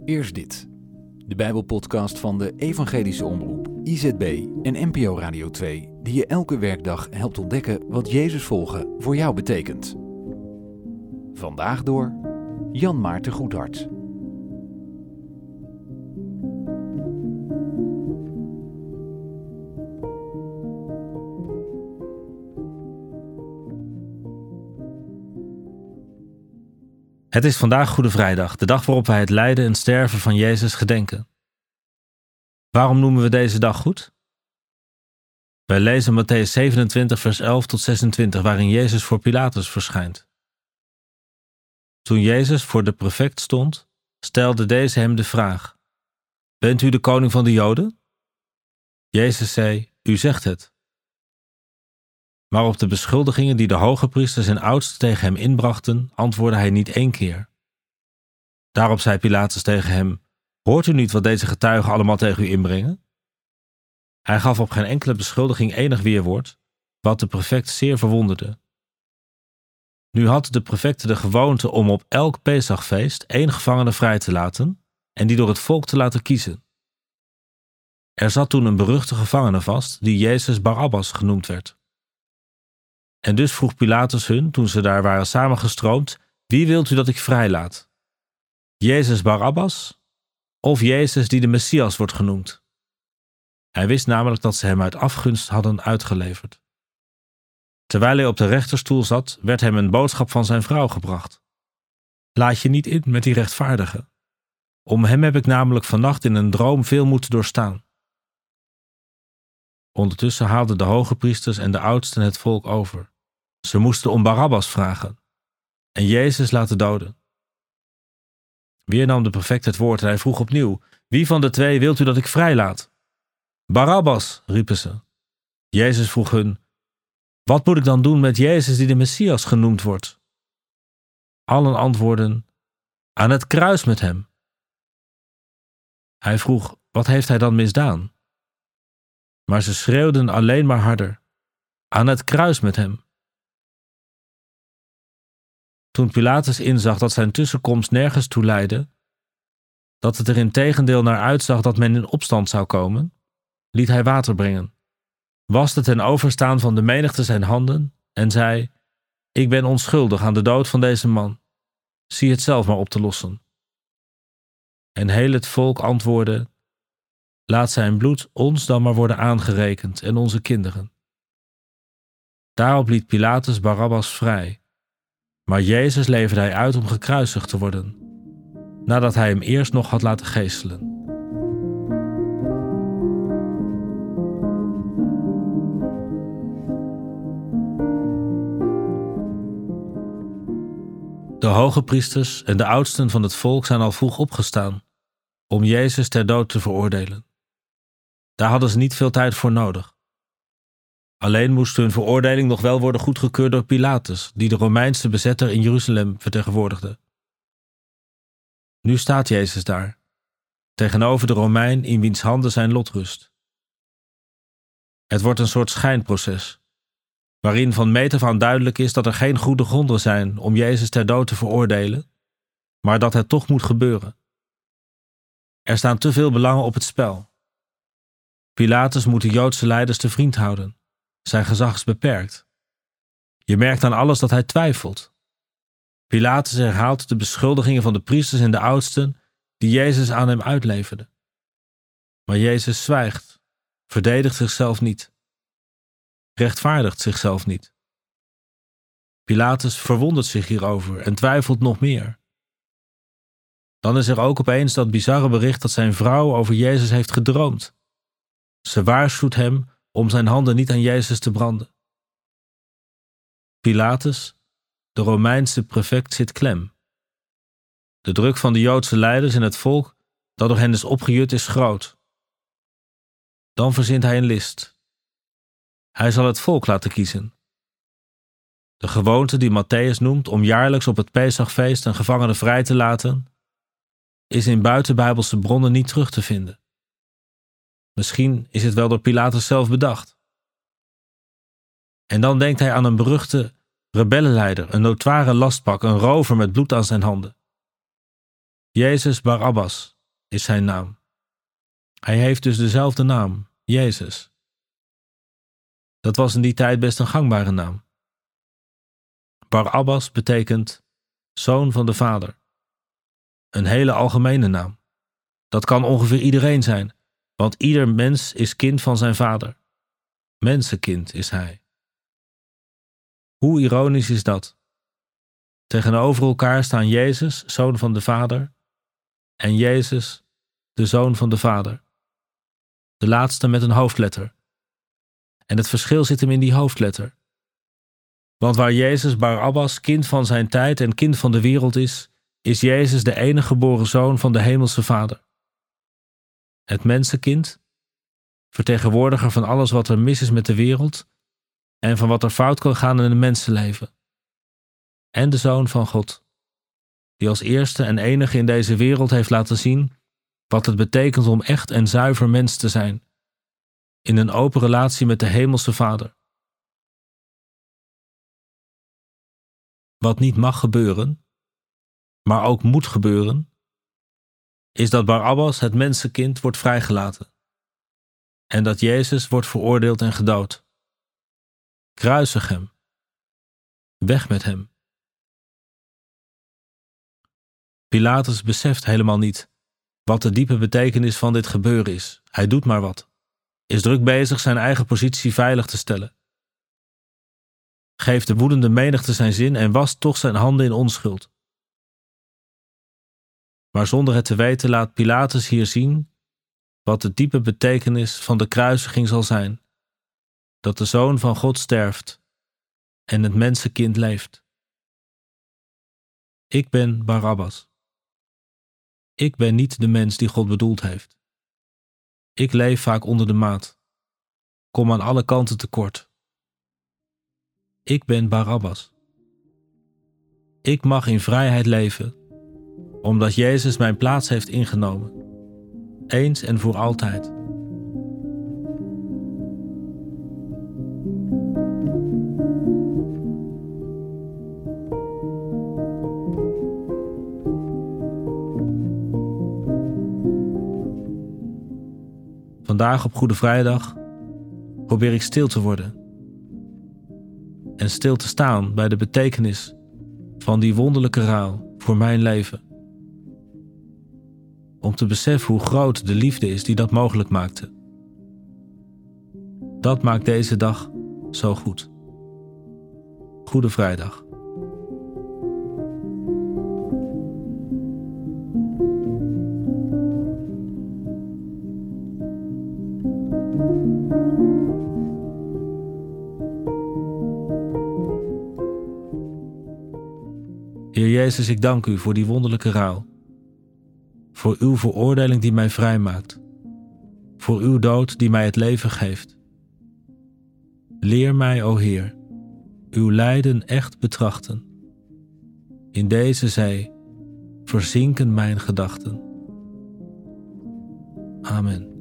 Eerst dit. De Bijbelpodcast van de Evangelische Omroep, IZB en NPO Radio 2, die je elke werkdag helpt ontdekken wat Jezus volgen voor jou betekent. Vandaag door Jan Maarten Goedhart. Het is vandaag Goede Vrijdag, de dag waarop wij het lijden en sterven van Jezus gedenken. Waarom noemen we deze dag goed? Wij lezen Mattheüs 27 vers 11 tot 26, waarin Jezus voor Pilatus verschijnt. Toen Jezus voor de prefect stond, stelde deze hem de vraag: Bent u de koning van de Joden? Jezus zei: U zegt het. Maar op de beschuldigingen die de hogepriesters en oudsten tegen hem inbrachten, antwoordde hij niet 1 keer. Daarop zei Pilatus tegen hem: Hoort u niet wat deze getuigen allemaal tegen u inbrengen? Hij gaf op geen enkele beschuldiging enig weerwoord, wat de prefect zeer verwonderde. Nu had de prefect de gewoonte om op elk Pesachfeest 1 gevangene vrij te laten en die door het volk te laten kiezen. Er zat toen een beruchte gevangene vast, die Jezus Barabbas genoemd werd. En dus vroeg Pilatus hun, toen ze daar waren samengestroomd: Wie wilt u dat ik vrijlaat? Jezus Barabbas of Jezus die de Messias wordt genoemd? Hij wist namelijk dat ze hem uit afgunst hadden uitgeleverd. Terwijl hij op de rechterstoel zat, werd hem een boodschap van zijn vrouw gebracht. Laat je niet in met die rechtvaardige. Om hem heb ik namelijk vannacht in een droom veel moeten doorstaan. Ondertussen haalden de hogepriesters en de oudsten het volk over. Ze moesten om Barabbas vragen en Jezus laten doden. Weer nam de prefect het woord en hij vroeg opnieuw: Wie van de 2 wilt u dat ik vrijlaat? Barabbas, riepen ze. Jezus vroeg hun: Wat moet ik dan doen met Jezus die de Messias genoemd wordt? Allen antwoordden: Aan het kruis met hem. Hij vroeg: Wat heeft hij dan misdaan? Maar ze schreeuwden alleen maar harder: Aan het kruis met hem. Toen Pilatus inzag dat zijn tussenkomst nergens toe leidde, dat het er integendeel naar uitzag dat men in opstand zou komen, liet hij water brengen, waste ten overstaan van de menigte zijn handen en zei: Ik ben onschuldig aan de dood van deze man. Zie het zelf maar op te lossen. En heel het volk antwoordde: Laat zijn bloed ons dan maar worden aangerekend en onze kinderen. Daarop liet Pilatus Barabbas vrij, maar Jezus leverde hij uit om gekruisigd te worden, nadat hij hem eerst nog had laten geeselen. De hogepriesters en de oudsten van het volk zijn al vroeg opgestaan om Jezus ter dood te veroordelen. Daar hadden ze niet veel tijd voor nodig. Alleen moest hun veroordeling nog wel worden goedgekeurd door Pilatus, die de Romeinse bezetter in Jeruzalem vertegenwoordigde. Nu staat Jezus daar, tegenover de Romein in wiens handen zijn lot rust. Het wordt een soort schijnproces, waarin van meet af aan duidelijk is dat er geen goede gronden zijn om Jezus ter dood te veroordelen, maar dat het toch moet gebeuren. Er staan te veel belangen op het spel. Pilatus moet de Joodse leiders te vriend houden. Zijn gezag is beperkt. Je merkt aan alles dat hij twijfelt. Pilatus herhaalt de beschuldigingen van de priesters en de oudsten die Jezus aan hem uitleverden. Maar Jezus zwijgt, verdedigt zichzelf niet, rechtvaardigt zichzelf niet. Pilatus verwondert zich hierover en twijfelt nog meer. Dan is er ook opeens dat bizarre bericht dat zijn vrouw over Jezus heeft gedroomd. Ze waarschuwt hem om zijn handen niet aan Jezus te branden. Pilatus, de Romeinse prefect, zit klem. De druk van de Joodse leiders en het volk dat door hen is opgejut is groot. Dan verzint hij een list. Hij zal het volk laten kiezen. De gewoonte die Mattheüs noemt om jaarlijks op het Pesachfeest een gevangene vrij te laten, is in buitenbijbelse bronnen niet terug te vinden. Misschien is het wel door Pilatus zelf bedacht. En dan denkt hij aan een beruchte rebellenleider, een notoire lastpak, een rover met bloed aan zijn handen. Jezus Barabbas, is zijn naam. Hij heeft dus dezelfde naam, Jezus. Dat was in die tijd best een gangbare naam. Barabbas betekent zoon van de Vader. Een hele algemene naam. Dat kan ongeveer iedereen zijn, want ieder mens is kind van zijn vader. Mensenkind is hij. Hoe ironisch is dat? Tegenover elkaar staan Jezus, zoon van de Vader, en Jezus, de zoon van de Vader. De laatste met een hoofdletter. En het verschil zit hem in die hoofdletter. Want waar Jezus Barabbas kind van zijn tijd en kind van de wereld is Jezus de enige geboren zoon van de hemelse Vader. Het mensenkind, vertegenwoordiger van alles wat er mis is met de wereld en van wat er fout kan gaan in een mensenleven. En de Zoon van God, die als eerste en enige in deze wereld heeft laten zien wat het betekent om echt en zuiver mens te zijn, in een open relatie met de hemelse Vader. Wat niet mag gebeuren, maar ook moet gebeuren, is dat Barabbas, het mensenkind, wordt vrijgelaten en dat Jezus wordt veroordeeld en gedood. Kruisig hem. Weg met hem. Pilatus beseft helemaal niet wat de diepe betekenis van dit gebeuren is. Hij doet maar wat. Is druk bezig zijn eigen positie veilig te stellen. Geeft de woedende menigte zijn zin en wast toch zijn handen in onschuld. Maar zonder het te weten laat Pilatus hier zien wat de diepe betekenis van de kruisiging zal zijn. Dat de Zoon van God sterft en het mensenkind leeft. Ik ben Barabbas. Ik ben niet de mens die God bedoeld heeft. Ik leef vaak onder de maat. Kom aan alle kanten tekort. Ik ben Barabbas. Ik mag in vrijheid leven, omdat Jezus mijn plaats heeft ingenomen. Eens en voor altijd. Vandaag op Goede Vrijdag probeer ik stil te worden en stil te staan bij de betekenis van die wonderlijke ruil voor mijn leven. Om te beseffen hoe groot de liefde is die dat mogelijk maakte. Dat maakt deze dag zo goed. Goede Vrijdag. Heer Jezus, ik dank u voor die wonderlijke ruil. Voor uw veroordeling die mij vrijmaakt. Voor uw dood die mij het leven geeft. Leer mij, o Heer, uw lijden echt betrachten. In deze zee verzinken mijn gedachten. Amen.